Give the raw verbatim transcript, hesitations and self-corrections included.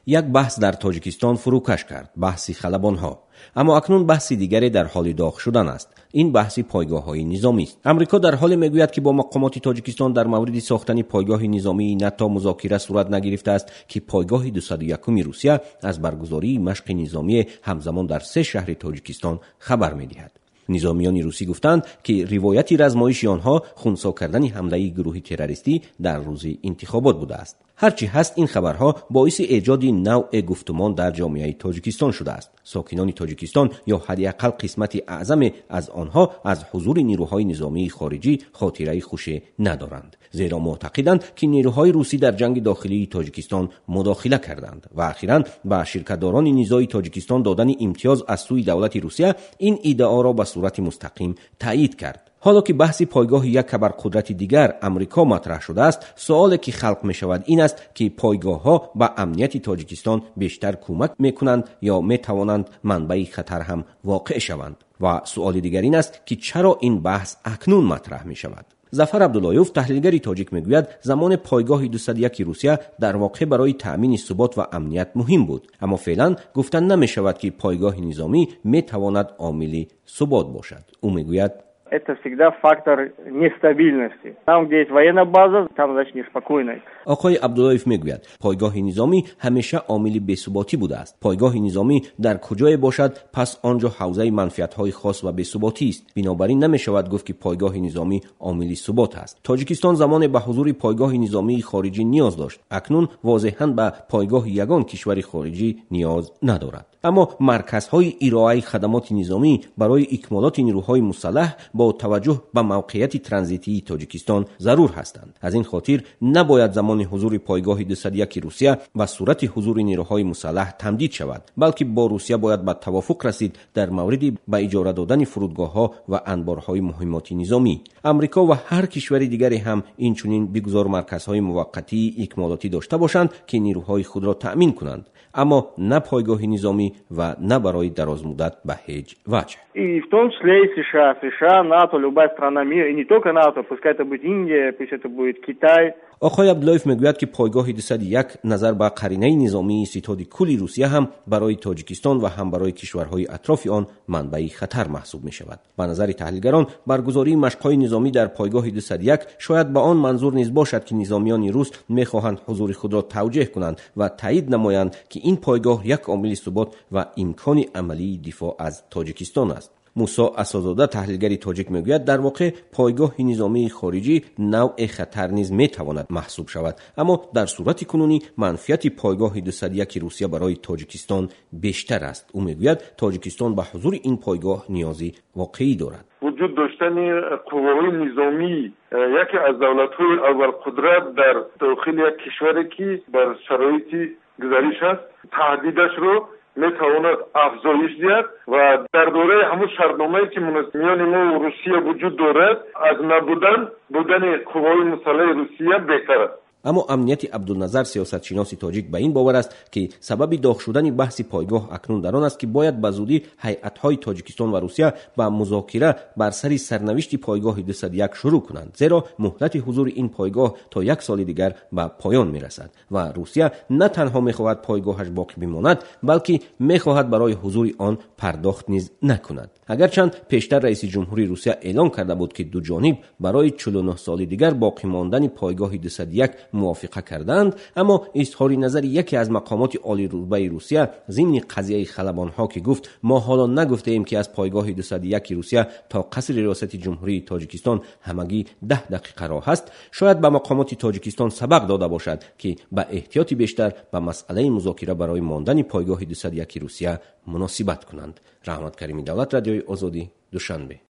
یک بحث در تاجیکستان فروکش کرد، بحث خلبان‌ها. اما اکنون بحث دیگری در حال داغ شدن است. این بحث پایگاه‌های نظامی است. امریکا در حال میگوید که با مقامات تاجیکستان در مورد ساختن پایگاه نظامی نتا مذاکره صورت نگرفته است که پایگاه دویست و یک روسیه از برگزاری مشق نظامی همزمان در سه شهر تاجیکستان خبر می‌دهد. نظامیان روسی گفتند که روایت رزمایش آنها خنثی کردن حمله گروه تروریستی در روز انتخابات بوده است. هرچی هست این خبرها باعث ایجاد نوع گفتمان در جامعه تاجیکستان شده است. ساکنان تاجیکستان یا حداقل قسمت اعظم از آنها از حضور نیروهای نظامی خارجی خاطره خوشی ندارند، زیرا معتقدند که نیروهای روسی در جنگ داخلی تاجیکستان مداخله کردند و اخیراً به شرکت‌داران نزاعی تاجیکستان دادن امتیاز از سوی دولت روسیه این ادعا را به صورت مستقیم تایید کرد. حالا که بحث پایگاه یک ابرقدرت دیگر امریکا مطرح شده است، سوالی که خلق می شود این است که پایگاه ها به امنیت تاجیکستان بیشتر کمک می کنند یا می توانند منبع خطر هم واقع شوند. و سوال دیگر این است که چرا این بحث اکنون مطرح می شود؟ ظفر عبداللهیوف تحلیلگری تاجیک میگوید زمان پایگاه دویست و یک روسیه در واقع برای تأمین ثبات و امنیت مهم بود، اما فعلا گفتن نمی شود که پایگاه نظامی می تواند عامل ثبات باشد. او میگوید это всегда фактор нестабильности. Там, где есть военная база, там значит неспокойно. آقای عبداللهیوف میگوید پایگاه نظامی همیشه عامل بی‌ثباتی بوده است. پایگاه نظامی در کجای باشد پس آنجا حوزه منفعت‌های خاص و بی‌ثباتی است. بنابراین نمی‌شود گفت که پایگاه نظامی عامل ثبات است. تاجیکستان زمان به حضور پایگاه نظامی خارجی نیاز داشت. اکنون واضحاً به پایگاه یگان کشور خارجی نیاز ندارد. اما مرکزهای ارائه خدمات نظامی برای اکمالات نیروهای مسلح با توجه به موقعیت ترانزیتی تاجیکستان ضرور هستند. از این خاطر نباید زمان حضور پایگاه دویست و یک روسیه و صورت حضور نیروهای مسلح تمدید شود، بلکه با روسیه باید به توافق رسید در مورد به اجاره دادن فرودگاه‌ها و انبارهای مهمات نظامی. امریکا و هر کشور دیگری هم این چنین بگذار مرکزهای موقتی اکمالاتی داشته باشند که نیروهای خود را تأمین کنند، اما نه پایگاه نظامی و نه برای دراز مدت به هیچ وجه. И в том числе и США, США, НАТО, любая страна мира, и не только НАТО, пускай это будет Индия, пусть это будет Китай. آقای عبداللهیوف میگوید که پایگاه دویست و یک نظر به قرینه نظامی ستاد کل روسیه هم برای تاجیکستان و هم برای کشورهای اطراف آن منبع خطر محسوب می شود. به نظر تحلیلگران برگزاری مشق‌های نظامی در پایگاه دویست و یک شاید به آن منظور نیز باشد که نظامیان روس می‌خواهند حضور خود را توجیه کنند و تایید نمایند که این پایگاه یک عامل ثبات و امکان عملی دفاع از تاجیکستان است. موسی اسدزاده تحلیلگر تاجیک میگوید در واقع پایگاه نظامی خارجی نوع خطر نیز میتواند محسوب شود، اما در صورت کنونی منفعت پایگاه دویست و یک روسیه برای تاجیکستان بیشتر است. او میگوید تاجیکستان به حضور این پایگاه نیازی واقعی دارد. وجود داشتن قوای نظامی یکی از دولت‌های ابرقدرت در داخل یک کشوری که بر شرایط گزارش است تهدیدش رو میتواند افزایش دهد و در دوره همون شرطنامه‌ای که میان ما و روسیه وجود دارد از نبودن بودن قوای مسلح روسیه بهتر است. اما امنیت عبدالنظر سیاستشناس تاجیک به این باور است که سبب داغ شدن بحث پایگاه اکنون در آن است که باید به زودی هیئت‌های تاجیکستان و روسیه با مذاکره بر سر سرنوشت پایگاه دویست و یک شروع کنند، زیرا مهلت حضور این پایگاه تا یک سال دیگر به پایان میرسد و روسیه نه تنها میخواهد پایگاهش باقی بماند بلکه میخواهد برای حضور آن پرداخت نیز نکند. اگرچند پیشتر رئیس جمهوری روسیه اعلام کرده بود که دو جانب برای چهل و نه سال دیگر باقی ماندن پایگاه دویست و یک موافقه کردند، اما اظهار نظر یکی از مقامات عالی رتبه روسیه ضمن قضیه خلبان‌ها که گفت ما حالا نگفته ایم که از پایگاه دویست و یک روسیه تا قصر ریاست جمهوری تاجیکستان همگی ده دقیقه راه است، شاید به مقامات تاجیکستان سبق داده باشد که با احتیاط بیشتر به مسئله مذاکره برای ماندن پایگاه دویست و یک روسیه مناسبت کنند. رحمت کریمی، دولت رادیوی آزادی، دوشنبه.